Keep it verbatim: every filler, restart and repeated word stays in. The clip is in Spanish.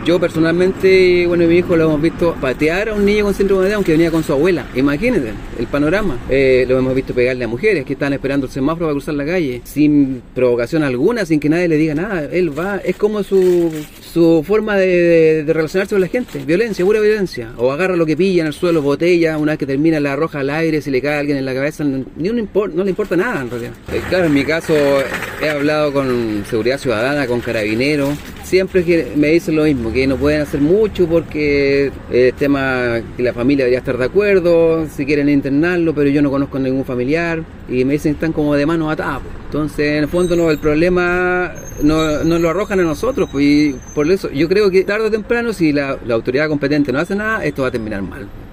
Yo personalmente, bueno, mi hijo lo hemos visto patear a un niño con síndrome de Down que venía con su abuela. Imagínense el panorama. Eh, lo hemos visto pegarle a mujeres que estaban esperando el semáforo para cruzar la calle, sin provocación alguna, sin que nadie le diga nada. Él va, es como su, su forma de, de, de relacionarse con la gente. Violencia, pura violencia. O agarra lo que pilla en el suelo, botella, una vez que termina la arroja al aire, si le cae a alguien en la cabeza, ni un import, no le importa nada en realidad. Eh, claro, en mi caso he hablado con Seguridad Ciudadana, con Carabineros. Siempre que me dicen lo mismo, que no pueden hacer mucho porque el tema que la familia debería estar de acuerdo, si quieren internarlo, pero yo no conozco a ningún familiar y me dicen que están como de manos atadas. Entonces, en el fondo, no, el problema no, no lo arrojan a nosotros, pues, y por eso yo creo que tarde o temprano, si la, la autoridad competente no hace nada, esto va a terminar mal.